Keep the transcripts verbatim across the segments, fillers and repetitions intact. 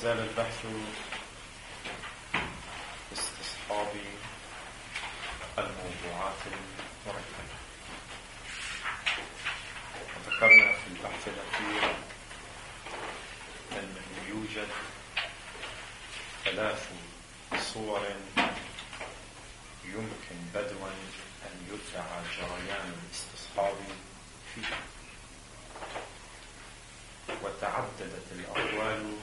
زال البحث في استصحاب الموضوعات المركبة. وذكرنا في البحث الأخير أنه يوجد ثلاث صور يمكن بدوا أن يدعى جريان الاستصحاب فيها، وتعددت الأقوال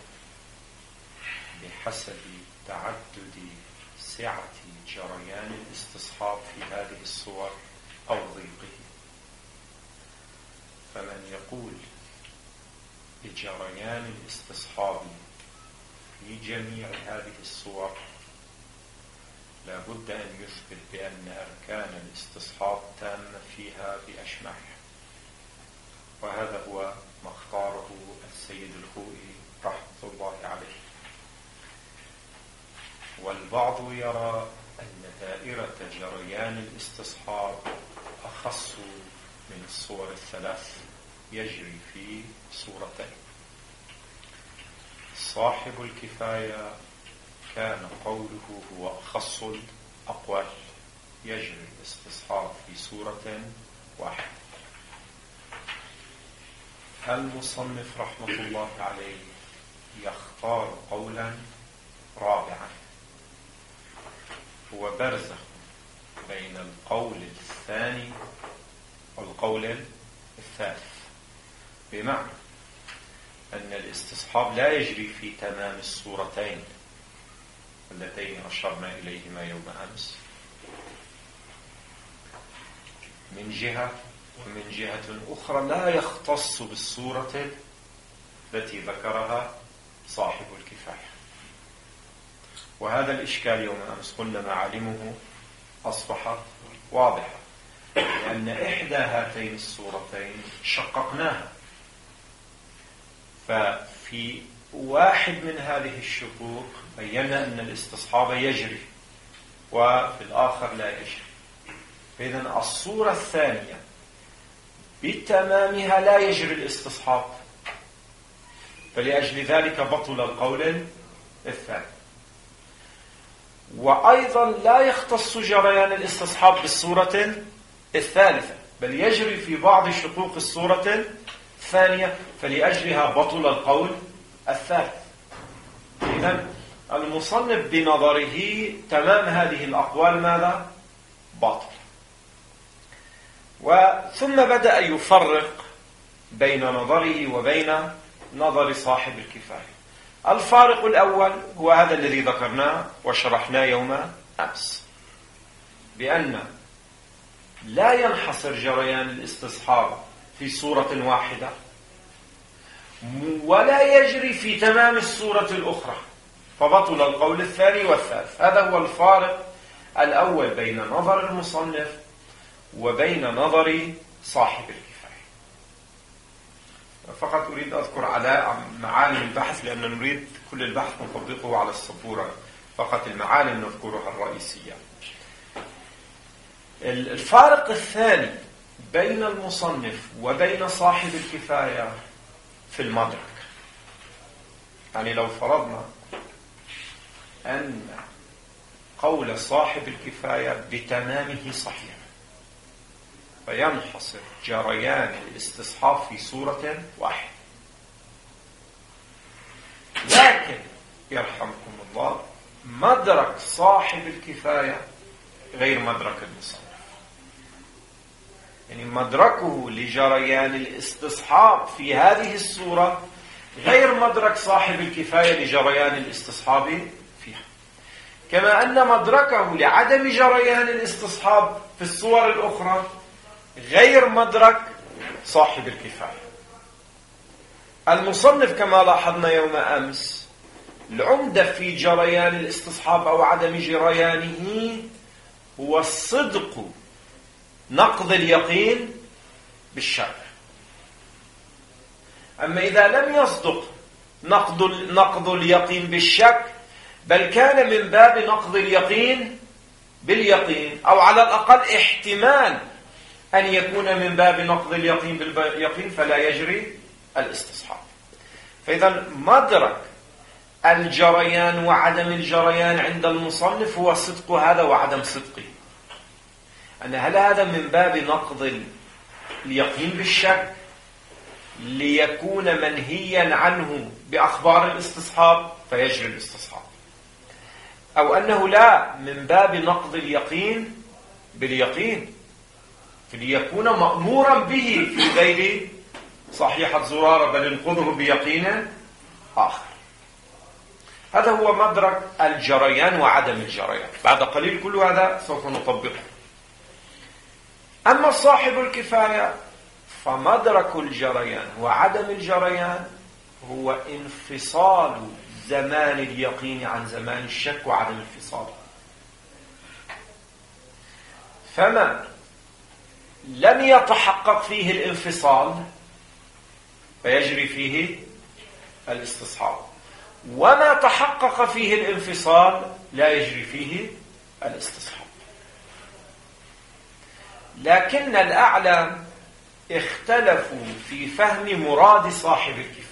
بحسب تعدد سعة جريان الاستصحاب في هذه الصور أو ضيقه. فمن يقول بجريان الاستصحاب في جميع هذه الصور لا بد أن يثبت بأن أركان الاستصحاب تامة فيها بأشمعها، وهذا هو ما اختاره السيد الخوئي رحمة الله عليه. والبعض يرى أن دائرة جريان الاستصحاب أخص من الصور الثلاث، يجري في صورتين. صاحب الكفاية كان قوله هو أخص الأقوال، يجري الاستصحاب في صورة واحدة. المصنف رحمة الله عليه يختار قولا رابعا، هو برزخ بين القول الثاني والقول الثالث، بمعنى أن الاستصحاب لا يجري في تمام الصورتين اللتين أشرنا إليهما يوم أمس من جهة، ومن جهة أخرى لا يختص بالصورة التي ذكرها صاحب الكفاية. وهذا الإشكال يوم أمس قلنا معالمه أصبحت واضحة، لأن إحدى هاتين الصورتين شققناها، ففي واحد من هذه الشقوق بينا أن الاستصحاب يجري، وفي الآخر لا يجري. فإذن الصورة الثانية بتمامها لا يجري الاستصحاب، فلأجل ذلك بطل القول الثاني. وأيضا لا يختص جريان الاستصحاب بالصورة الثالثة، بل يجري في بعض شقوق الصورة الثانية، فلأجلها بطل القول الثالث. إذن المصنف بنظره تمام هذه الأقوال ماذا؟ باطل. وثم بدأ يفرق بين نظره وبين نظر صاحب الكفاية. الفارق الأول هو هذا الذي ذكرناه وشرحناه يوم أمس، بأن لا ينحصر جريان الاستصحاب في صورة واحدة، ولا يجري في تمام الصورة الأخرى، فبطل القول الثاني والثالث. هذا هو الفارق الأول بين نظر المصنف وبين نظر صاحب الكفاية. فقط أريد أذكر على معالم البحث، لأن نريد كل البحث نطبقه على السبورة، فقط المعالم نذكرها الرئيسية. الفارق الثاني بين المصنف وبين صاحب الكفاية في المدرك. يعني لو فرضنا أن قول صاحب الكفاية بتمامه صحيح، فينحصر جريان الاستصحاب في صورة واحدة، لكن يرحمكم الله مدرك صاحب الكفاية غير مدرك المصنف. يعني مدركه لجريان الاستصحاب في هذه الصورة غير مدرك صاحب الكفاية لجريان الاستصحاب فيها، كما أن مدركه لعدم جريان الاستصحاب في الصور الأخرى غير مدرك صاحب الكفاية. المصنف كما لاحظنا يوم أمس العمدة في جريان الاستصحاب أو عدم جريانه هو الصدق نقض اليقين بالشك. أما إذا لم يصدق نقض نقض اليقين بالشك، بل كان من باب نقض اليقين باليقين، أو على الأقل احتمال أن يكون من باب نقض اليقين باليقين، فلا يجري الاستصحاب. فإذا مدرك الجريان وعدم الجريان عند المصنف هو صدق هذا وعدم صدقه. أن هل هذا من باب نقض اليقين بالشك ليكون منهيا عنه بأخبار الاستصحاب فيجري الاستصحاب، أو أنه لا من باب نقض اليقين باليقين ليكون مأمورا به في غير صحيحة زرارة بل انقضه بيقين آخر. هذا هو مدرك الجريان وعدم الجريان. بعد قليل كل هذا سوف نطبقه. أما صاحب الكفاية فمدرك الجريان وعدم الجريان هو انفصال زمان اليقين عن زمان الشك وعدم الانفصال. فما لم يتحقق فيه الانفصال فيجري فيه الاستصحاب، وما تحقق فيه الانفصال لا يجري فيه الاستصحاب. لكن الأعلام اختلفوا في فهم مراد صاحب الكفاية.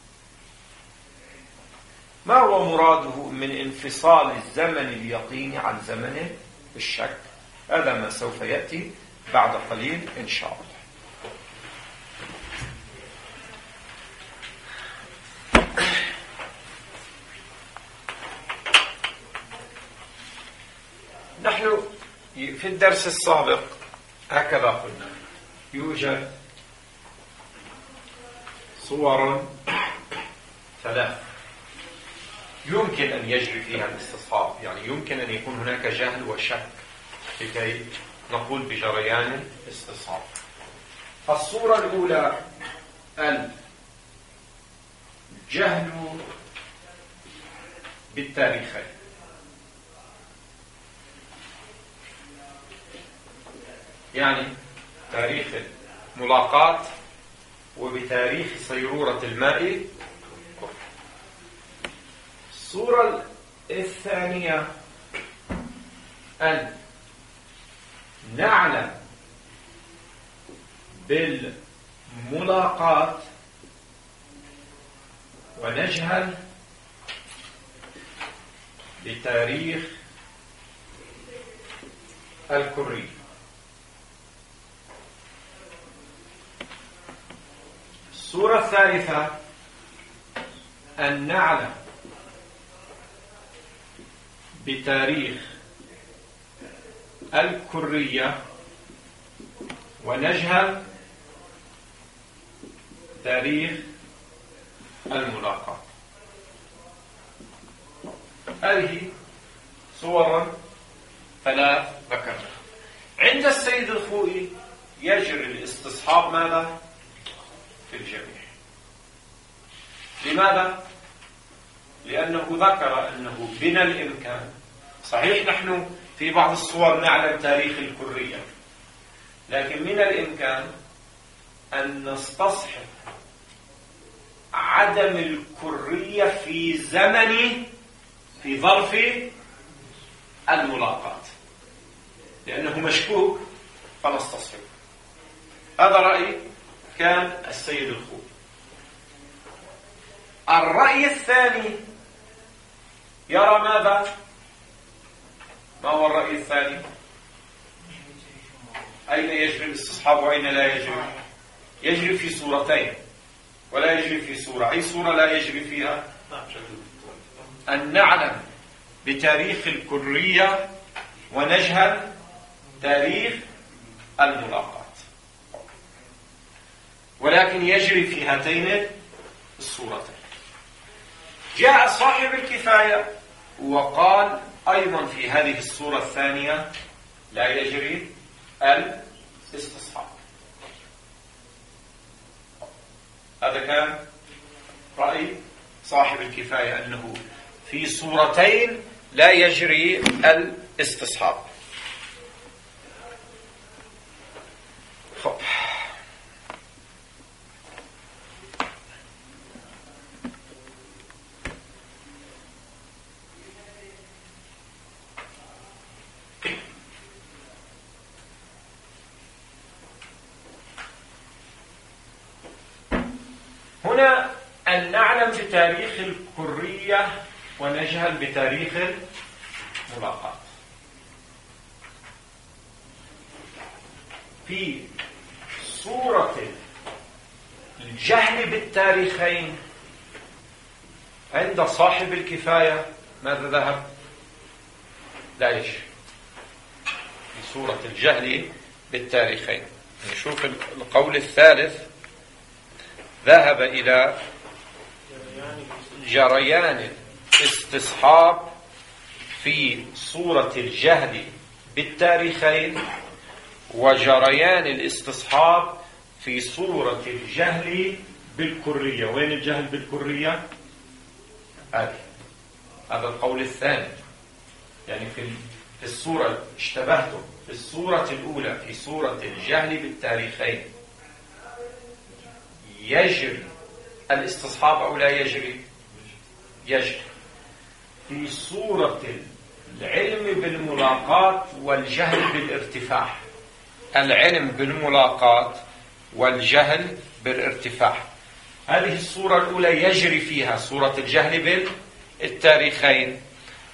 ما هو مراده من انفصال الزمن اليقين عن زمن الشك؟ هذا ما سوف يأتي بعد قليل إن شاء الله. نحن في الدرس السابق هكذا قلنا يوجد صور ثلاث يمكن أن يجري فيها الاستصحاب، يعني يمكن أن يكون هناك جهل وشك لكي نقول بجريان الاستصحاب. الصورة الأولى الجهل بالتاريخين، يعني تاريخ الملاقات وبتاريخ صيرورة الماء. الصورة الثانية أن نعلم بالملاقات ونجهل بتاريخ الكري. الصورة الثالثة أن نعلم بتاريخ الكرية ونجهل تاريخ الملاقات. هذه صور ثلاث ذكرنا. عند السيد الخوئي يجري الاستصحاب ماذا؟ في الجميع. لماذا؟ لأنه ذكر أنه من الإمكان، صحيح نحن في بعض الصور نعلم تاريخ الكرية، لكن من الإمكان أن نستصحب عدم الكرية في زمن في ظرف الملاقات لأنه مشكوك فنستصحب. هذا رأي كان السيد الخوئي. الرأي الثاني يرى ماذا؟ ما هو الرأي الثاني؟ أين يجري الاستصحاب وأين لا يجري؟ يجري في صورتين ولا يجري في صورة. أي صورة لا يجري فيها؟ أن نعلم بتاريخ الكرية ونجهل تاريخ الملاقات، ولكن يجري في هاتين الصورتين. جاء صاحب الكفاية وقال أيضا في هذه الصورة الثانية لا يجري الاستصحاب. هذا كان رأي صاحب الكفاية أنه في صورتين لا يجري الاستصحاب. خب. هنا أن نعلم بتاريخ الكرية ونجهل بتاريخ الملاقات. في صورة الجهل بالتاريخين عند صاحب الكفاية ماذا ذهب؟ لا يشري. في صورة الجهل بالتاريخين نشوف القول الثالث، ذهب إلى جريان الاستصحاب في صورة الجهل بالتاريخين وجريان الاستصحاب في صورة الجهل بالكرية. وين الجهل بالكرية؟ هذا هذا القول الثاني. يعني في في الصورة اشتبهتم في الصورة الأولى في صورة الجهل بالتاريخين يجري الاستصحاب أو لا يجري؟ يجري. في صورة العلم بالملاقات والجهل بالارتفاع، العلم بالملاقات والجهل بالارتفاع، هذه الصورة الأولى يجري فيها صورة الجهل بالتاريخين،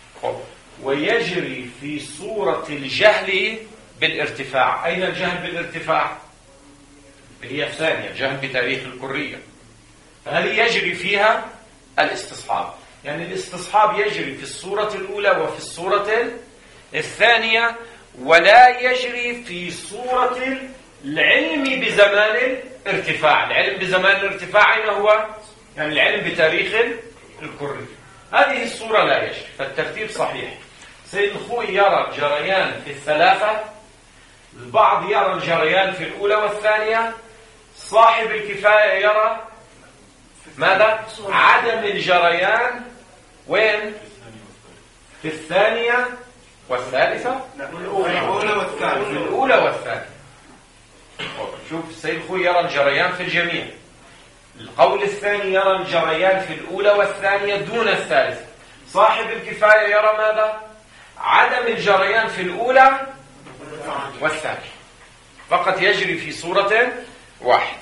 ويجري في صورة الجهل بالارتفاع. أين الجهل بالارتفاع؟ هي الثانية، الجهل بتاريخ الكرية، فهذه يجري فيها الاستصحاب. يعني الاستصحاب يجري في الصورة الأولى وفي الصورة الثانية، ولا يجري في صورة العلم بزمان الارتفاع. العلم بزمان الارتفاع أين هو؟ يعني العلم بتاريخ الكرية. هذه الصورة لا يجري، فالترتيب صحيح. سيد الخوي يرى الجريان في الثلاثة، البعض يرى الجريان في الأولى والثانية، صاحب الكفاية يرى ماذا؟ عدم الجريان وين؟ في الثانية والثالثة؟ الأولى والثانية. في الأولى والثانية. شوف السيد الخوي يرى الجريان في الجميع. القول الثاني يرى الجريان في الأولى والثانية دون الثالثة. صاحب الكفاية يرى ماذا؟ عدم الجريان في الأولى والثانية، فقط يجري في صورة واحدة.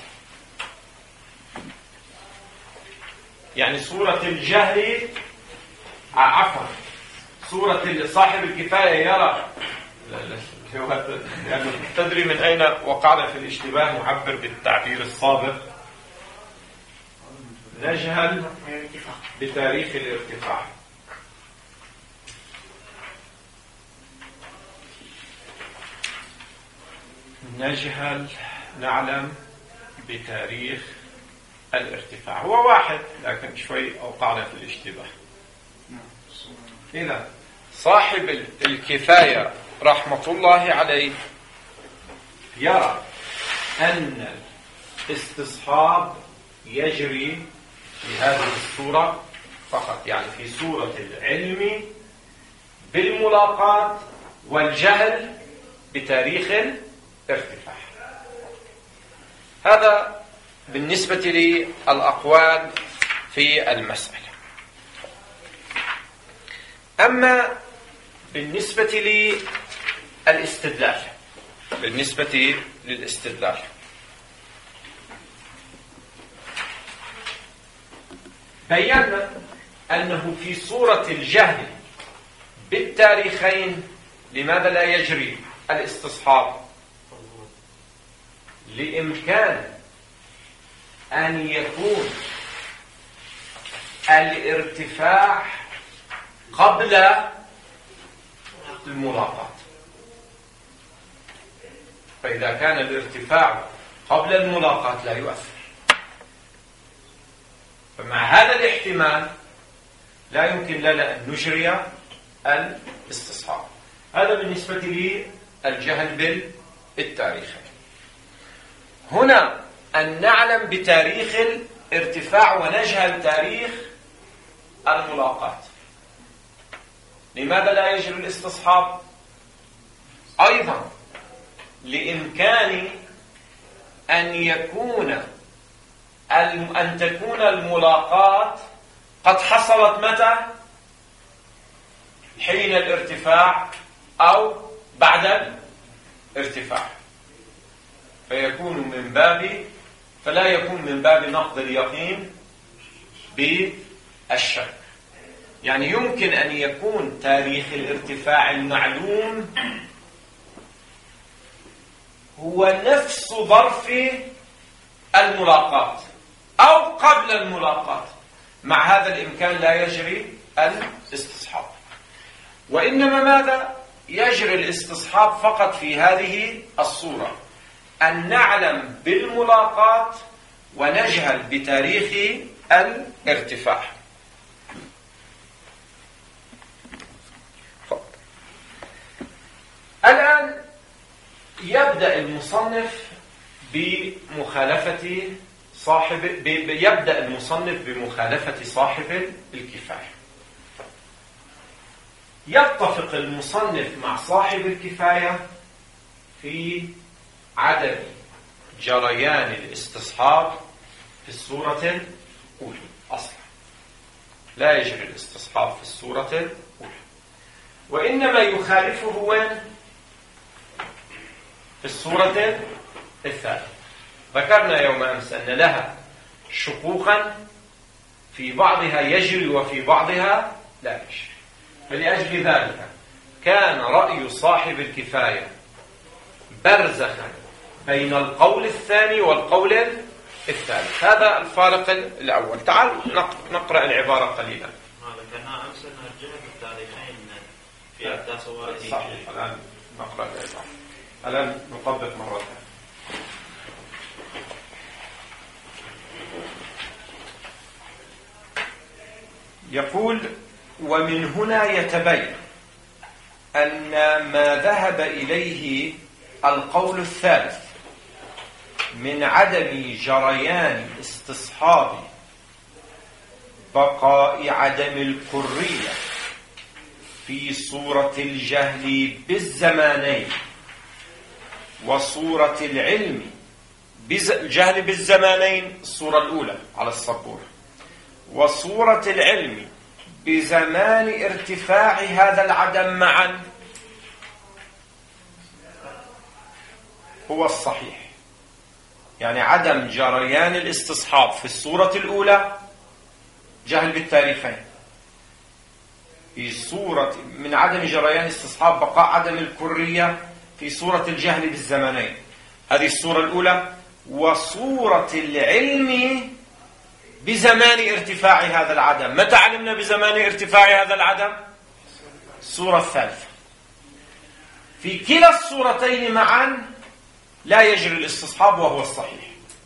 يعني صورة الجهل عفوا صورة صاحب الكفاية يرى، يعني تدري من أين وقعنا في الاشتباه؟ معبر بالتعبير السابق، نجهل بتاريخ الارتفاع. نجهل نعلم بتاريخ الارتفاع، هو واحد لكن شوي أوقعنا في الاشتباه. إذا صاحب الكفاية رحمة الله عليه يرى أن الاستصحاب يجري في هذه الصورة فقط، يعني في صورة العلم بالملاقات والجهل بتاريخ الارتفاع. هذا بالنسبة للأقوال في المسألة. أما بالنسبة للاستدلال، بالنسبة للاستدلال بينا أنه في صورة الجهل بالتاريخين لماذا لا يجري الاستصحاب؟ لإمكان أن يكون الارتفاع قبل الملاقات. فإذا كان الارتفاع قبل الملاقات لا يؤثر، فمع هذا الاحتمال لا يمكن لنا أن نجري الاستصحاب. هذا بالنسبة للجهل بالتاريخ. هنا أن نعلم بتاريخ الارتفاع ونجهل تاريخ الملاقات. لماذا لا يجري الاستصحاب؟ أيضا لإمكان أن يكون أن تكون الملاقات قد حصلت متى؟ حين الارتفاع أو بعد الارتفاع، فيكون من باب فلا يكون من باب نقض اليقين الشك. يعني يمكن أن يكون تاريخ الارتفاع المعلوم هو نفس ظرف الملاقات أو قبل الملاقات، مع هذا الإمكان لا يجري الاستصحاب، وإنما ماذا؟ يجري الاستصحاب فقط في هذه الصورة، أن نعلم بالملاقات ونجهل بتاريخ الارتفاع. الآن يبدأ المصنف بمخالفة صاحب يبدأ المصنف بمخالفة صاحب الكفاية. يتفق المصنف مع صاحب الكفاية في عدم جريان الاستصحاب في الصورة الأولى. أصلا لا يجري الاستصحاب في الصورة الأولى، وإنما يخالفه وين؟ في الصورة الثالثة. ذكرنا يوم أمس أن لها شقوقا، في بعضها يجري وفي بعضها لا يجري، فلأجل ذلك كان رأي صاحب الكفاية برزخا بين القول الثاني والقول الثالث. هذا الفارق الأول. تعال نقرأ العبارة قليلا. ذكرنا أمس أن الجهة التاريخين في أحداث وارده. صحيح. الآن نقرأ العبارة، الآن نطبق مرة ثانية. يقول: ومن هنا يتبين أن ما ذهب إليه القول الثالث من عدم جريان استصحاب بقاء عدم الكرية في صورة الجهل بالزمانين وصورة العلم الجهل بالزمانين الصورة الأولى على السبورة، وصورة العلم بزمان ارتفاع هذا العدم معا هو الصحيح. يعني عدم جريان الاستصحاب في الصورة الأولى جهل بالتاريخين، في صورة من عدم جريان استصحاب بقاء عدم الكرية في صورة الجهل بالزمانين، هذه الصورة الأولى. وصورة العلم بزمان ارتفاع هذا العدم، متى علمنا بزمان ارتفاع هذا العدم؟ الصورة الثالثة. في كلا الصورتين معا لا يجري الاستصحاب وهو الصحيح.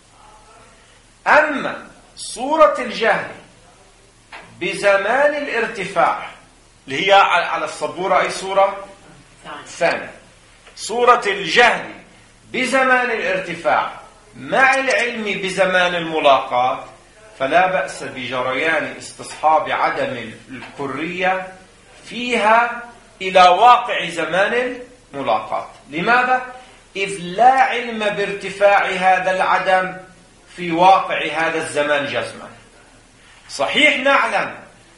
أما صورة الجهل بزمان الارتفاع اللي هي على السبورة أي صورة ثانية، صورة الجهل بزمان الارتفاع مع العلم بزمان الملاقات، فلا بأس بجريان استصحاب عدم الكرية فيها إلى واقع زمان الملاقات. لماذا؟ إذ لا علم بارتفاع هذا العدم في واقع هذا الزمان جزما. صحيح نعلم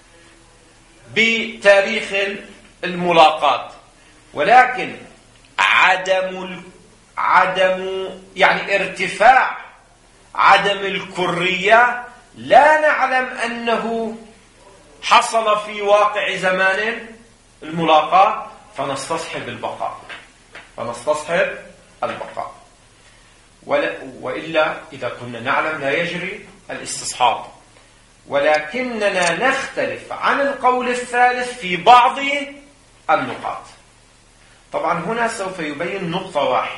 بتاريخ الملاقات، ولكن عدم عدم يعني ارتفاع عدم الكرية لا نعلم أنه حصل في واقع زمان الملاقات، فنستصحب البقاء فنستصحب البقاء وإلا إذا كنا نعلم لا يجري الاستصحاب. ولكننا نختلف عن القول الثالث في بعض النقاط. طبعا هنا سوف يبين نقطة واحدة،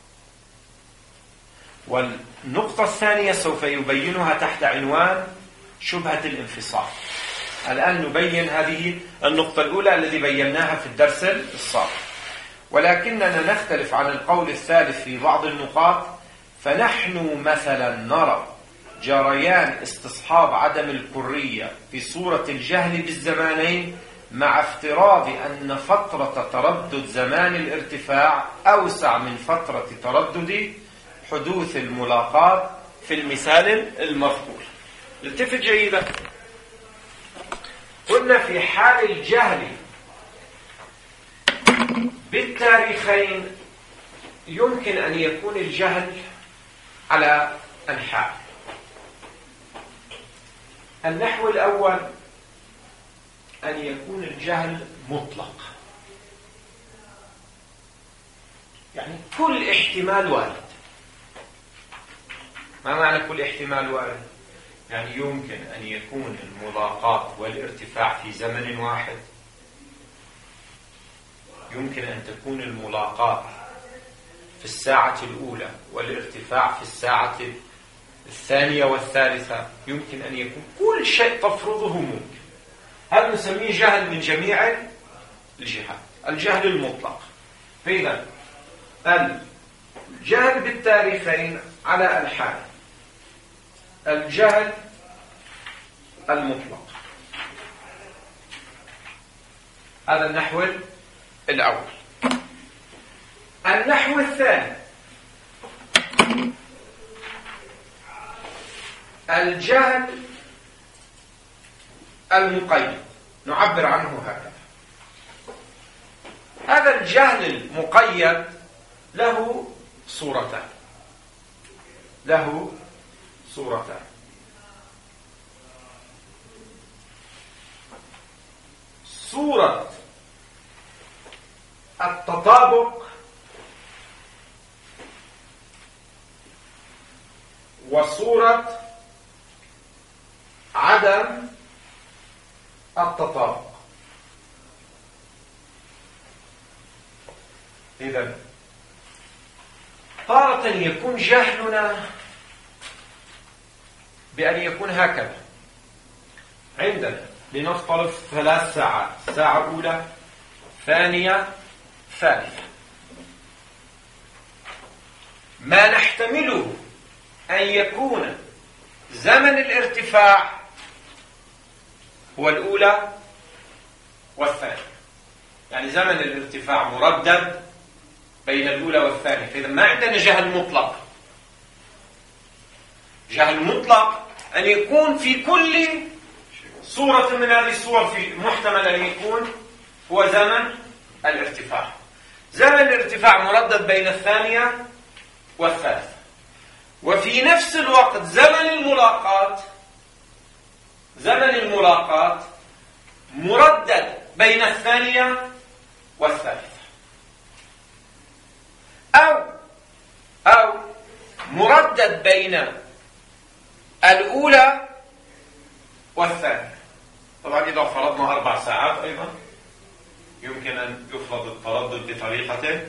والنقطة الثانية سوف يبينها تحت عنوان شبهة الانفصال. الآن نبين هذه النقطة الأولى التي بيناها في الدرس السابق. ولكننا نختلف عن القول الثالث في بعض النقاط، فنحن مثلا نرى جريان استصحاب عدم الكرية في صورة الجهل بالزمانين، مع افتراض أن فترة تردد زمان الارتفاع أوسع من فترة تردد حدوث الملاقات في المثال المذكور. التفت جيدا، قلنا في حال الجهل بالتاريخين يمكن أن يكون الجهل على أنحاء. النحو الأول أن يكون الجهل مطلق، يعني كل احتمال وارد. ما معنى كل احتمال وارد؟ يعني يمكن أن يكون الملاقات والارتفاع في زمن واحد، يمكن أن تكون الملاقات في الساعة الأولى والارتفاع في الساعة الثانية والثالثة، يمكن أن يكون كل شيء تفرضه ممكن. هذا نسميه جهل من جميع الجهات، الجهل المطلق. فإذا الجهل بالتاريخين على الحال، الجهل المطلق، هذا النحو الأول. النحو الثاني الجهل المقيد، نعبر عنه هكذا. هذا الجهل المقيد له صورتان، له صورتان. صورة التطابق وصورة عدم التطابق. إذن تارة يكون جهلنا بأن يكون هكذا. عندنا لنفترض ثلاث ساعات، ساعة أولى، ثانية، ثالثة. ما نحتمله أن يكون زمن الارتفاع هو الأولى والثانية، يعني زمن الارتفاع مردد بين الأولى والثانية. فإذا ما عندنا جهل مطلق. جهل مطلق أن يكون في كل صورة من هذه الصور في محتمل أن يكون هو زمن الارتفاع. زمن الارتفاع مردد بين الثانية والثالثة، وفي نفس الوقت زمن الملاقات زمن الملاقات مردد بين الثانية والثالثة، أو أو مردد بين الأولى والثانية. طبعا إذا فرضنا أربع ساعات أيضا يمكن أن يفرض التردد بطريقة أخرى.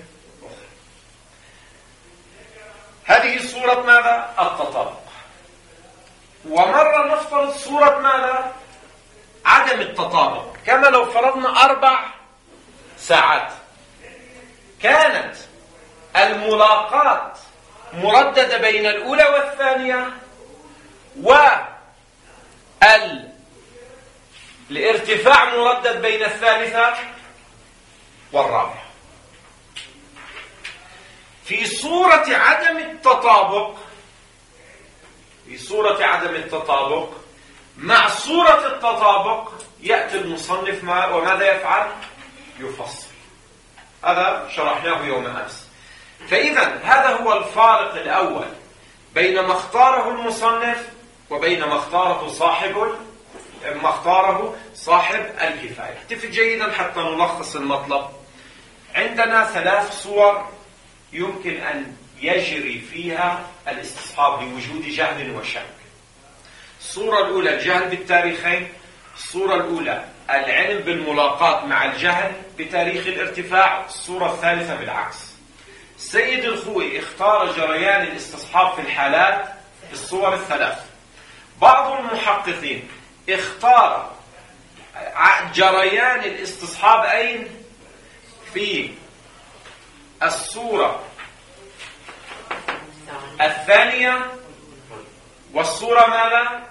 هذه صورة ماذا؟ التطابق. ومرة نفترض صورة ماذا؟ عدم التطابق، كما لو فرضنا أربع ساعات كانت الملاقات مرددة بين الأولى والثانية، والارتفاع مردد بين الثالثة والرابعة. في صورة عدم التطابق في صورة عدم التطابق مع صورة التطابق يأتي المصنف وماذا يفعل؟ يفصل. هذا شرحناه يوم أمس. فإذا هذا هو الفارق الأول بين ما اختاره المصنف وبين ما اختاره صاحب ما اختاره صاحب الكفاية. احتفظ جيدا حتى نلخص المطلب. عندنا ثلاث صور يمكن أن يجري فيها الاستصحاب لوجود جهل وشك. الصورة الأولى الجهل بالتاريخين، الصورة الأولى العلم بالملاقات مع الجهل بتاريخ الارتفاع، الصورة الثالثة بالعكس. السيد الخوي اختار جريان الاستصحاب في الحالات في الصور الثلاث. بعض المحققين اختار جريان الاستصحاب أين؟ في الصورة الثانية والصورة ماذا؟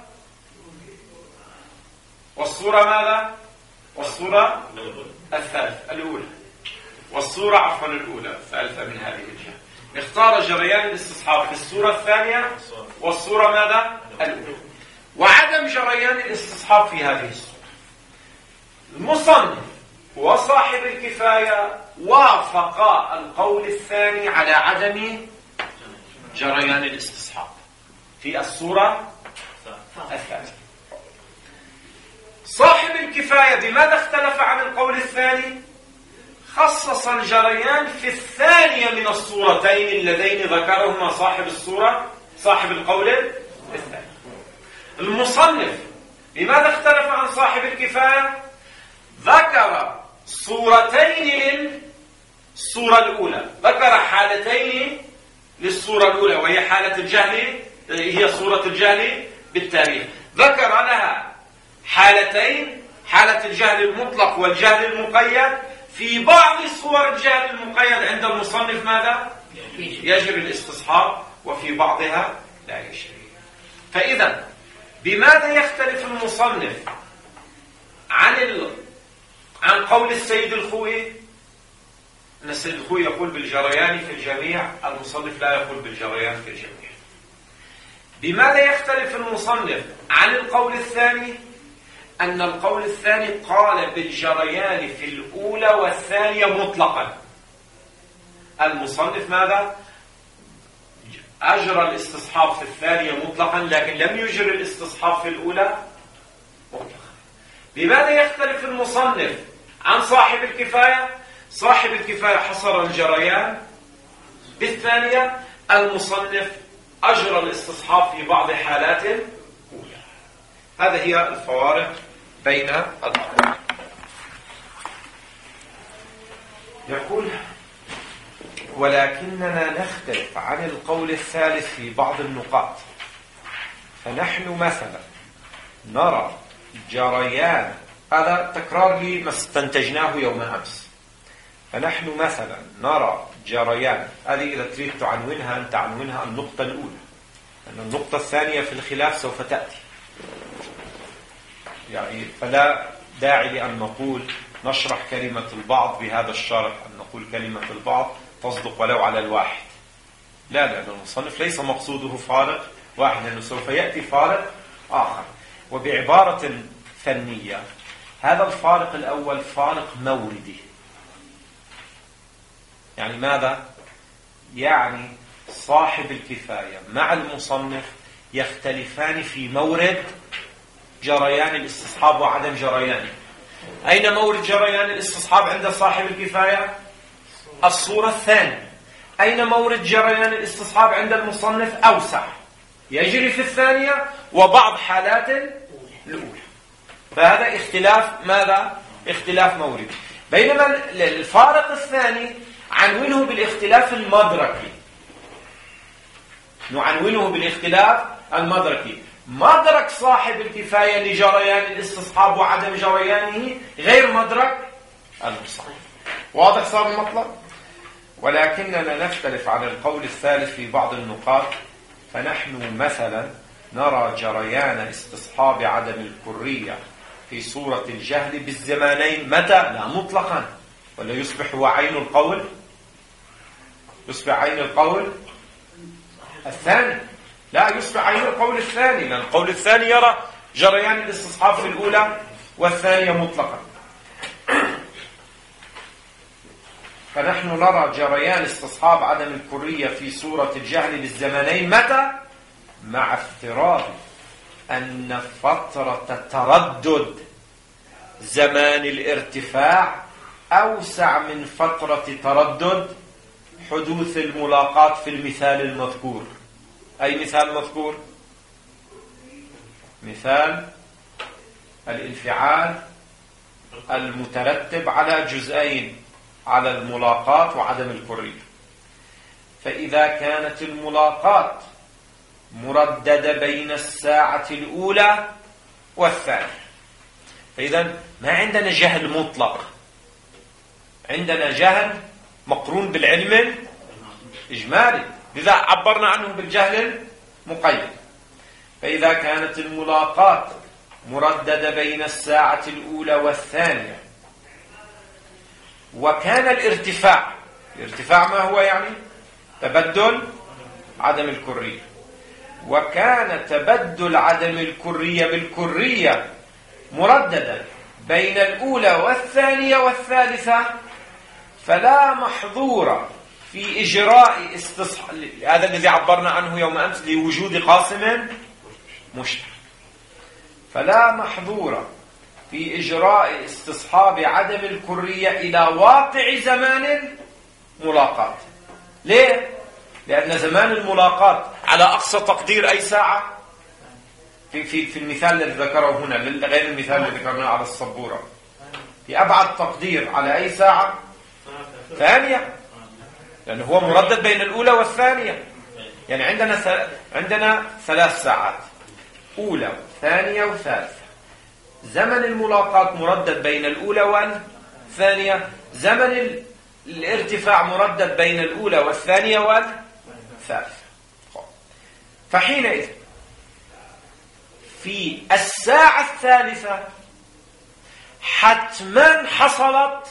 والصورة ماذا؟ والصورة الثالثة الأولى، والصورة عفوا الأولى الثالثة من هذه الجهة. اختار جريان الاستصحاب في الصورة الثانية والصورة ماذا؟ الأولى، وعدم جريان الاستصحاب في هذه الصورة. المصنف وصاحب الكفاية وافقا القول الثاني على عدم جريان الاستصحاب في الصورة الثالثة. صاحب الكفاية بماذا اختلف عن القول الثاني؟ خصص الجريان في الثانية من الصورتين اللذين ذكرهما صاحب الصورة صاحب القول الثاني. المصنف بماذا اختلف عن صاحب الكفاية؟ ذكر صورتين للصورة الأولى، ذكر حالتين للصورة الأولى وهي حالة الجهل، هي صورة الجهل بالتاريخ. ذكر لها حالتين، حالة الجهل المطلق والجهل المقيد. في بعض صور الجهل المقيد عند المصنف ماذا؟ يجري الاستصحاب، وفي بعضها لا يجري. فإذا بماذا يختلف المصنف عن ال... عن قول السيد الخوئي؟ أن السيد الخوئي يقول بالجريان في الجميع، المصنف لا يقول بالجريان في الجميع. بماذا يختلف المصنف عن القول الثاني؟ أن القول الثاني قال بالجريان في الأولى والثانية مطلقا. المصنف ماذا؟ أجرى الاستصحاب في الثانية مطلقا، لكن لم يجري الاستصحاب في الأولى مطلقا. بماذا يختلف المصنف عن صاحب الكفاية؟ صاحب الكفاية حصر الجريان بالثانية، المصنف أجرى الاستصحاب في بعض حالات الأولى. هذه هي الفوارق بين الأقوال. يقول: ولكننا نختلف عن القول الثالث في بعض النقاط، فنحن مثلا نرى جريان، هذا تكرار لما استنتجناه يوم أمس، فنحن مثلا نرى جريان، هذه إذا تريد تعنونها أن تعنونها النقطة الأولى، لأن النقطة الثانية في الخلاف سوف تأتي، يعني فلا داعي لأن نقول نشرح كلمة البعض بهذا الشرح، أن نقول كلمة البعض تصدق ولو على الواحد. لا، لأن المصنف ليس مقصوده فارق واحد، لأنه سوف يأتي فارق آخر. وبعبارة فنية، هذا الفارق الأول فارق موردي. يعني ماذا؟ يعني صاحب الكفاية مع المصنف يختلفان في مورد جريان الاستصحاب وعدم جريانه. أين مورد جريان الاستصحاب عند صاحب الكفاية؟ الصورة الثانية. أين مورد جريان الاستصحاب عند المصنف؟ أوسع، يجري في الثانية وبعض حالات الأولى. فهذا اختلاف ماذا؟ اختلاف مورد. بينما الفارق الثاني عنونه بالاختلاف المدركي، نعنونه بالاختلاف المدركي. مدرك صاحب الكفاية لجريان الاستصحاب وعدم جريانه غير مدرك المصنف. واضح صار المطلب؟ ولكننا نختلف عن القول الثالث في بعض النقاط، فنحن مثلا نرى جريان استصحاب عدم الكرية في صورة الجهل بالزمانين. متى؟ لا مطلقا، ولا يصبح هو عين القول، يصبح عين القول الثاني. لا، يصبح عين القول الثاني، لأن القول الثاني يرى جريان الاستصحاب في الأولى والثانية مطلقا. فنحن نرى جريان استصحاب عدم الكرية في صورة الجهل بالزمانين. متى؟ مع افتراض أن فترة تردد زمان الارتفاع أوسع من فترة تردد حدوث الملاقات في المثال المذكور. أي مثال مذكور؟ مثال الانفعال المترتب على جزئين، على الملاقات وعدم الكرية. فإذا كانت الملاقات مرددة بين الساعة الأولى والثانية، فإذا ما عندنا جهل مطلق، عندنا جهل مقرون بالعلم إجمالي، لذا عبرنا عنه بالجهل المقيد. فإذا كانت الملاقات مرددة بين الساعة الأولى والثانية، وكان الارتفاع، الارتفاع ما هو يعني؟ تبدل عدم الكرية، وكان تبدل عدم الكرية بالكرية مرددا بين الأولى والثانية والثالثة، فلا محظور في إجراء استصحاب، هذا الذي عبرنا عنه يوم أمس لوجود قاسم مشترك، فلا محظور في إجراء استصحاب عدم الكرية إلى واقع زمان الملاقات. ليه؟ لأن زمان الملاقات على أقصى تقدير أي ساعة في في في المثال الذي ذكره هنا، غير المثال الذي ذكرناه على السبورة، في أبعد تقدير على أي ساعة؟ ثانية، لأنه هو مردد بين الأولى والثانية. يعني عندنا عندنا ثلاث ساعات، أولى وثانية وثالثة. زمن الملاقات مردد بين الأولى والثانية، زمن الارتفاع مردد بين الأولى والثانية والثالثة. فحينئذ في الساعة الثالثة حتما حصلت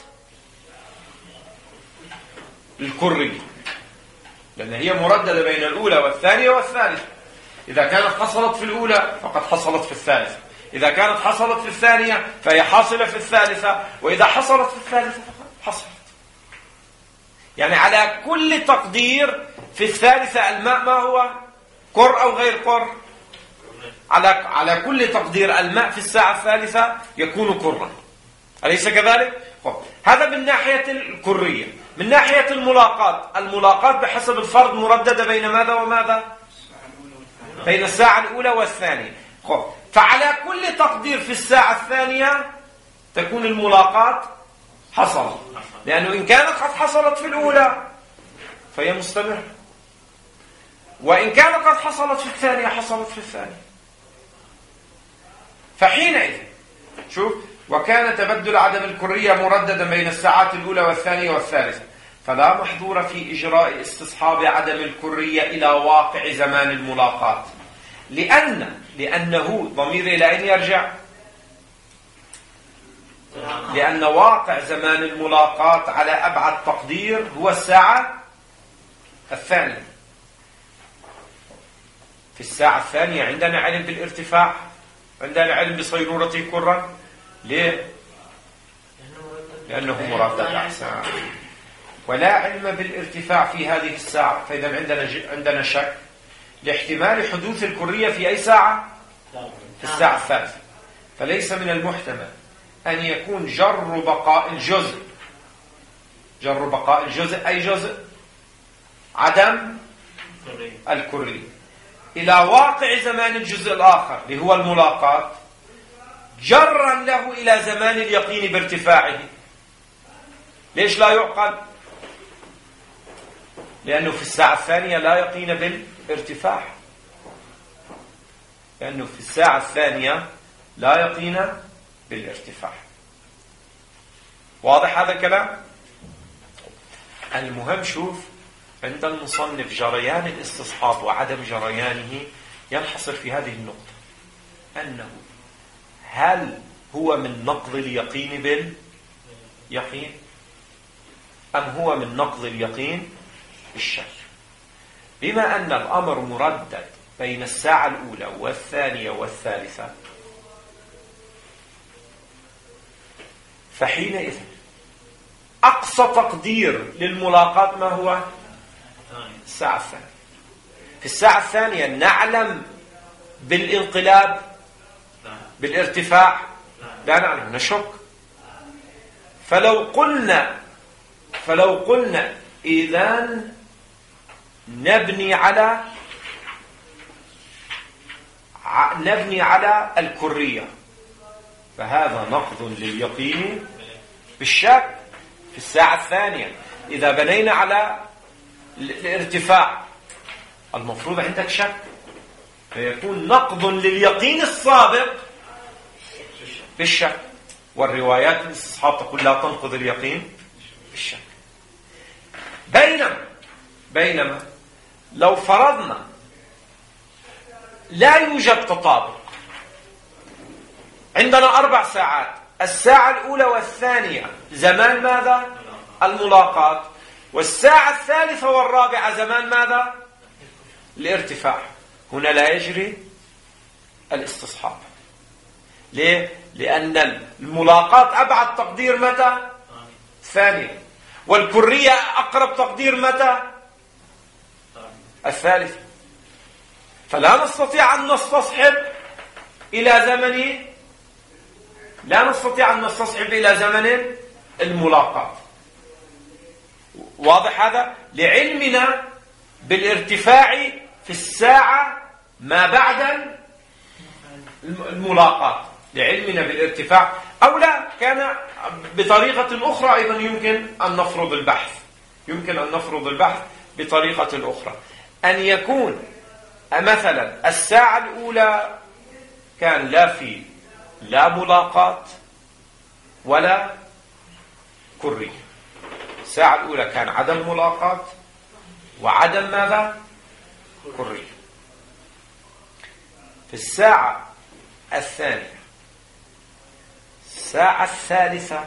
الكرية، لأن هي مرددة بين الأولى والثانية والثالثة. إذا كانت حصلت في الأولى فقد حصلت في الثالثة، إذا كانت حصلت في الثانية فهي حاصلة في الثالثة، وإذا حصلت في الثالثة فقد حصلت. يعني على كل تقدير في الثالثة الماء ما هو؟ كر أو غير كر؟ على على كل تقدير الماء في الساعة الثالثة يكون كرا، أليس كذلك؟ هذا من ناحية الكرية. من ناحية الملاقات، الملاقات بحسب الفرض مرددة بين ماذا وماذا؟ بين الساعة الأولى والثانية. فعلى كل تقدير في الساعة الثانية تكون الملاقات حصلت، لأنه إن كانت قد حصلت في الأولى فهي مستمرة، وإن كانت قد حصلت في الثانية حصلت في الثانية. فحينئذ شوف، وكان تبدل عدم الكرية مرددا بين الساعات الأولى والثانية والثالثة، فلا محظور في إجراء استصحاب عدم الكرية إلى واقع زمان الملاقات، لأن لأنه ضمير إلى أين يرجع؟ لأن واقع زمان الملاقات على أبعد تقدير هو الساعة الثانية. في الساعة الثانية عندنا علم بالارتفاع، عندنا علم بصيرورة كرة. ليه؟ لأنه مردد أحسن، ولا علم بالارتفاع في هذه الساعة. فإذا عندنا عندنا شك لاحتمال حدوث الكرية في أي ساعة؟ في الساعة الثالثة. فليس من المحتمل أن يكون جر بقاء الجزء، جر بقاء الجزء أي جزء عدم الكرية إلى واقع زمان الجزء الآخر اللي هو الملاقات، جرا له إلى زمان اليقين بارتفاعه. ليش لا يعقل؟ لأنه في الساعة الثانية لا يقين بالارتفاع، لأنه في الساعة الثانية لا يقين بالارتفاع. واضح هذا الكلام؟ المهم شوف، عند المصنف جريان الاستصحاب وعدم جريانه ينحصر في هذه النقطة، أنه هل هو من نقض اليقين باليقين أم هو من نقض اليقين بالشك؟ بما أن الأمر مردد بين الساعة الأولى والثانية والثالثة، فحينئذ أقصى تقدير للملاقات ما هو؟ الساعة الثانية. في الساعة الثانية نعلم بالانقلاب بالارتفاع؟ لا نعلم، نشك. فلو قلنا فلو قلنا إذن نبني على نبني على الكرية، فهذا نقض لليقين بالشك في الساعة الثانية. إذا بنينا على الارتفاع المفروض عندك شك، فيكون نقض لليقين السابق بالشك. والروايات الاستصحاب تقول لا تنقض اليقين بالشك. بينما بينما لو فرضنا لا يوجد تطابق، عندنا أربع ساعات، الساعة الأولى والثانية زمان ماذا؟ الملاقات، والساعة الثالثة والرابعة زمان ماذا؟ الارتفاع. هنا لا يجري الاستصحاب. ليه؟ لأن الملاقات أبعد تقدير متى؟ الثانية، والكرية أقرب تقدير متى؟ الثالث. فلا نستطيع أن نستصحب إلى زمن لا نستطيع أن نستصحب إلى زمن الملاقاة. واضح هذا؟ لعلمنا بالارتفاع في الساعة ما بعد الملاقاة، لعلمنا بالارتفاع، أو لا كان بطريقة أخرى أيضا يمكن أن نفرض البحث، يمكن أن نفرض البحث بطريقة أخرى، أن يكون مثلا الساعة الأولى كان لا في لا ملاقاة ولا كرية. الساعة الأولى كان عدم ملاقاة وعدم ماذا؟ كرية. في الساعة الثانية الساعة الثالثة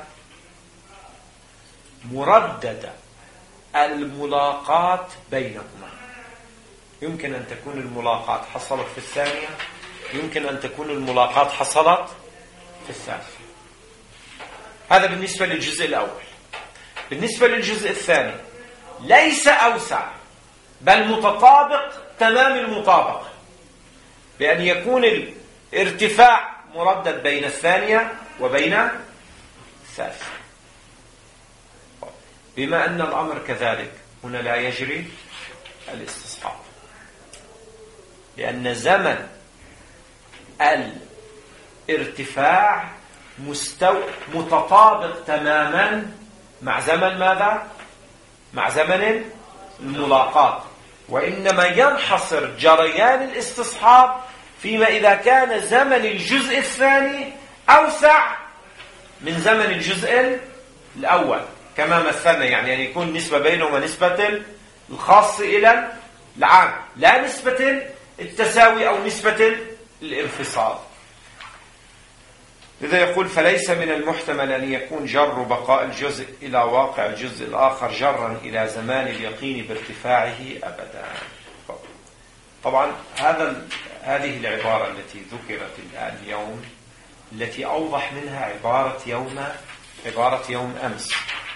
مرددة الملاقاة بينهما. يمكن أن تكون الملاقاة حصلت في الثانية، يمكن أن تكون الملاقاة حصلت في الثالثة. هذا بالنسبة للجزء الأول. بالنسبة للجزء الثاني ليس أوسع بل متطابق تمام المطابقة، بأن يكون الارتفاع مردد بين الثانية وبين الثالثة. بما أن الأمر كذلك هنا لا يجري الاستصحاب، لأن زمن الارتفاع مستو... متطابق تماما مع زمن ماذا؟ مع زمن الملاقاة، وإنما ينحصر جريان الاستصحاب فيما إذا كان زمن الجزء الثاني أوسع من زمن الجزء الأول، كما مثلنا، يعني أن يكون نسبة بينهما نسبة الخاص إلى العام، لا نسبة التساوي أو نسبة الانفصال. لذا يقول: فليس من المحتمل أن يكون جر بقاء الجزء إلى واقع الجزء الآخر جرا إلى زمان اليقين بارتفاعه أبدا. طبعا هذا هذه العبارة التي ذكرت الآن اليوم، التي أوضح منها عبارة يوم عبارة يوم أمس.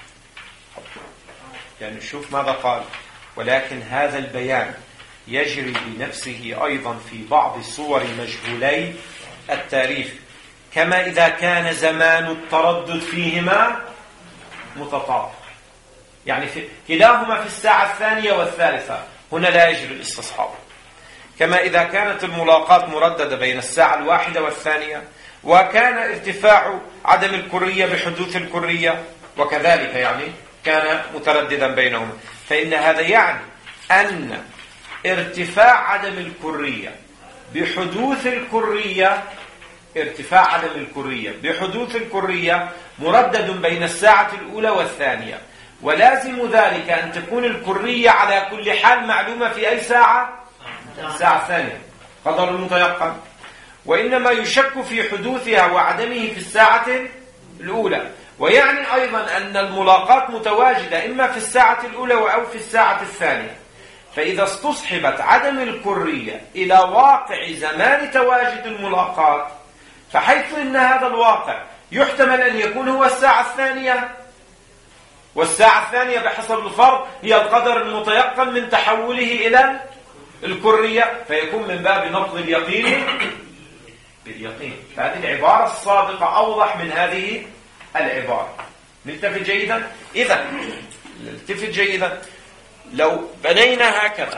يعني شوف ماذا قال: ولكن هذا البيان يجري بنفسه أيضا في بعض صور مجهولي التاريخ، كما إذا كان زمان التردد فيهما متطابق. يعني في كلاهما في الساعة الثانية والثالثة، هنا لا يجري الاستصحاب. كما إذا كانت الملاقاة مرددة بين الساعة الواحدة والثانية، وكان ارتفاع عدم الكرية بحدوث الكرية، وكذلك يعني كان مترددا بينهما، فإن هذا يعني أن ارتفاع عدم الكرية بحدوث الكرية ارتفاع عدم الكرية بحدوث الكرية مردد بين الساعة الأولى والثانية، ولازم ذلك أن تكون الكرية على كل حال معلومة في أي ساعة؟ الساعة الثانية، قدر المتيقن. وإنما يشك في حدوثها وعدمه في الساعة الأولى، ويعني أيضا أن الملاقاة متواجدة إما في الساعة الأولى أو في الساعة الثانية. فإذا استصحبت عدم الكرية إلى واقع زمان تواجد الملاقاة، فحيث إن هذا الواقع يحتمل أن يكون هو الساعة الثانية، والساعة الثانية بحسب الفرض هي القدر المتيقن من تحوله إلى الكرية، فيكون من باب نقض اليقين باليقين. فهذه العبارة السابقة أوضح من هذه العبارة. نلتفت جيدا. إذا نلتفت جيدا، لو بنينا هكذا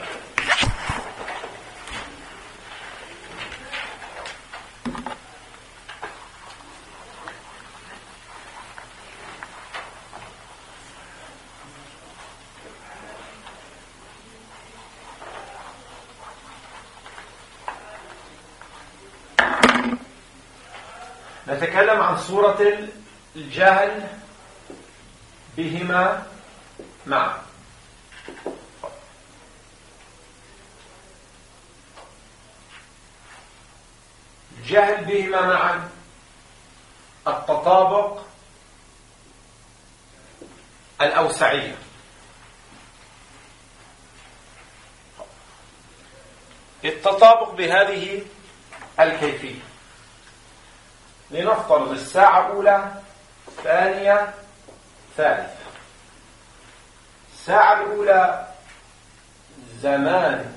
نتكلم عن صورة الجهل بهما معا. الجهل بهما معا التطابق الأوسعية. التطابق بهذه الكيفية، لنفترض الساعة أولى ثانية ثالثة. الساعة الأولى زمان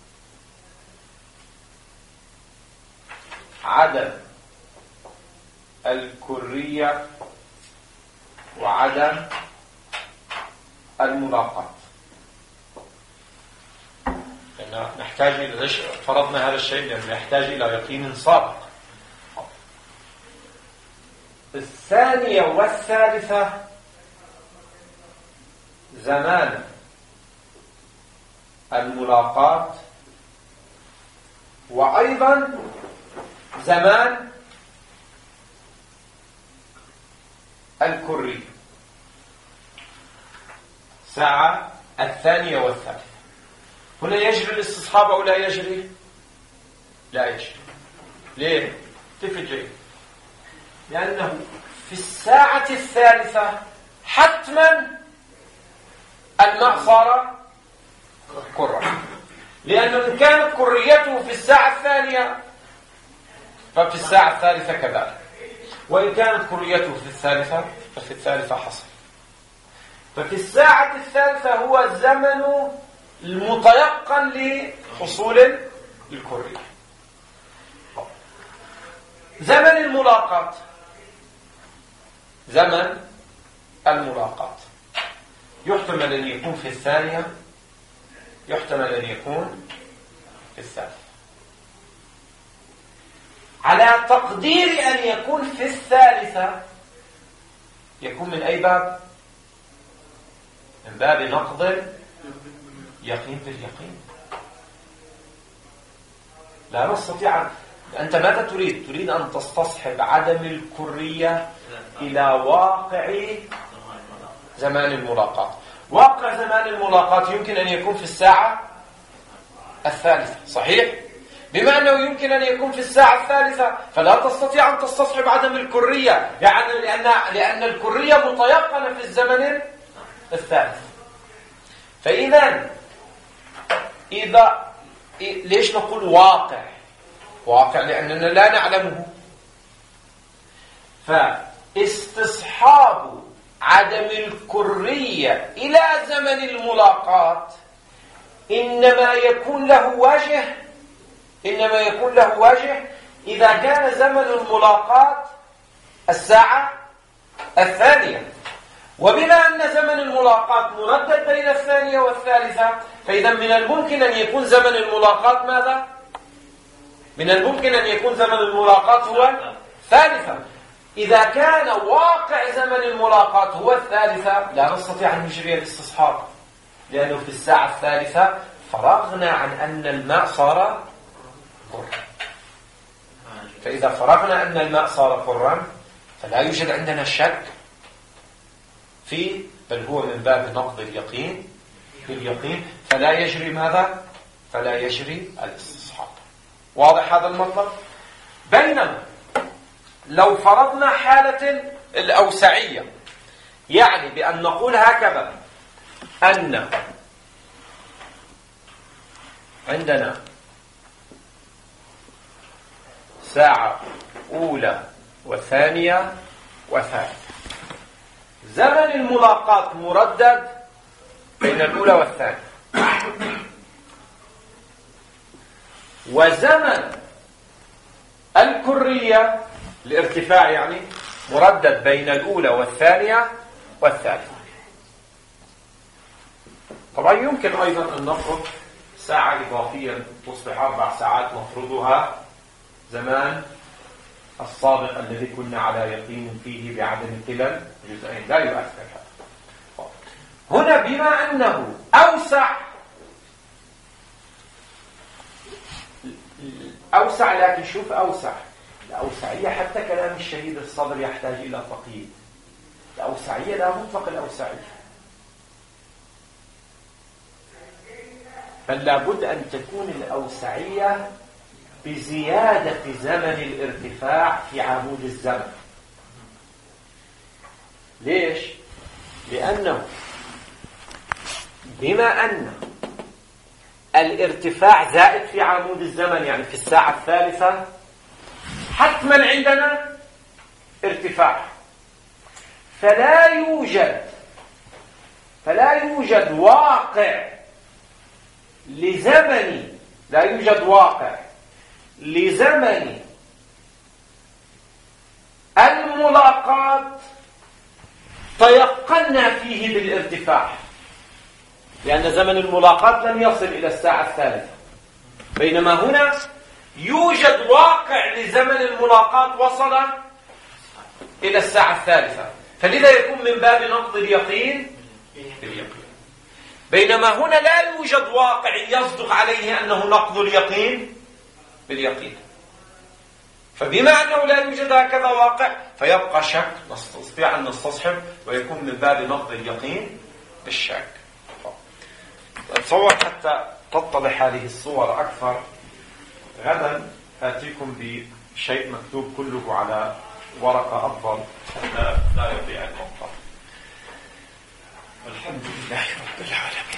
عدم الكرية وعدم الملاقات. لأن نحتاج إلى ليش فرضنا هذا الشيء؟ لأنه يحتاج إلى يقين سابق. الثانية والثالثة زمان الملاقات وأيضا زمان الكري. ساعة الثانية والثالثة هنا يجري الاستصحاب أو لا يجري؟ لا يجري. ليه؟ تفجئ لأنه في الساعة الثالثة حتما الماء صار كرة، لأنه إن كانت كريته في الساعة الثانية ففي الساعة الثالثة كذلك، وإن كانت كريته في الثالثة ففي الثالثة حصل. ففي الساعة الثالثة هو الزمن المتيقن لحصول الكرية. زمن الملاقات، زمن الملاقات يحتمل أن يكون في الثانية، يحتمل أن يكون في الثالثة، على تقدير أن يكون في الثالثة. يكون من أي باب؟ من باب نقض يقين باليقين. لا نستطيع. أنت ماذا تريد؟ تريد أن تستصحب عدم الكرية إلى واقع زمان الملاقات. واقع زمان الملاقات يمكن أن يكون في الساعة الثالثة، صحيح؟ بما أنه يمكن أن يكون في الساعة الثالثة فلا تستطيع أن تستصحب عدم الكرية، يعني لأن, لأن الكرية متيقنة في الزمن الثالث. فإذا إذا ليش نقول واقع؟ واقع لأننا لا نعلمه. فاستصحاب عدم الكرية إلى زمن الملاقات إنما يكون له وجه إنما يكون له وجه إذا كان زمن الملاقات الساعة الثانية. وبما أن زمن الملاقات مردد بين الثانية والثالثة فإذا من الممكن أن يكون زمن الملاقات ماذا؟ من الممكن أن يكون زمن الملاقات هو ثالثة. إذا كان واقع زمن الملاقات هو الثالثة لا نستطيع أن نجري الاستصحاب، لأنه في الساعة الثالثة فرغنا عن أن الماء صار قرا. فإذا فرغنا أن الماء صار قرا فلا يوجد عندنا شك في، بل هو من باب نقض اليقين باليقين، فلا يجري ماذا؟ فلا يجري الاستصحاب. واضح هذا المطلب؟ بينما لو فرضنا حالة الأوسعية، يعني بأن نقول هكذا أن عندنا ساعة أولى وثانية وثالثة، زمن الملاقات مردد بين الأولى والثانية، وزمن الكرية الارتفاع يعني مردد بين الأولى والثانية والثالثة. طبعا يمكن أيضا أن نفرض ساعة إضافية تصبح أربع ساعات نفرضها زمان السابق الذي كنا على يقين فيه بعدم خلل جزئين، لا يؤثر هذا. هنا بما أنه أوسع أوسع لكن شوف أوسع الأوسعية، حتى كلام الشهيد الصدر يحتاج إلى تقييد. الأوسعية لا مطلق الأوسعية، بل لابد أن تكون الأوسعية بزيادة زمن الارتفاع في عمود الزمن. ليش؟ لأنه بما أن الارتفاع زائد في عمود الزمن يعني في الساعة الثالثة حتما عندنا ارتفاع، فلا يوجد فلا يوجد واقع لزمن لا يوجد واقع لزمن الملاقات تيقنا فيه بالارتفاع، لأن زمن الملاقات لم يصل إلى الساعة الثالثة، بينما هنا يوجد واقع لزمن الملاقات وصل إلى الساعة الثالثة، فلذا يكون من باب نقض اليقين باليقين. بينما هنا لا يوجد واقع يصدق عليه أنه نقض اليقين باليقين، فبما أنه لا يوجد هكذا واقع فيبقى شك نستطيع أن نستصحب ويكون من باب نقض اليقين بالشك. أتصور حتى تتضح هذه الصور أكثر، غدا آتيكم بشيء مكتوب كله على ورقة أفضل حتى لا يضيع الموقف. الحمد لله رب العالمين.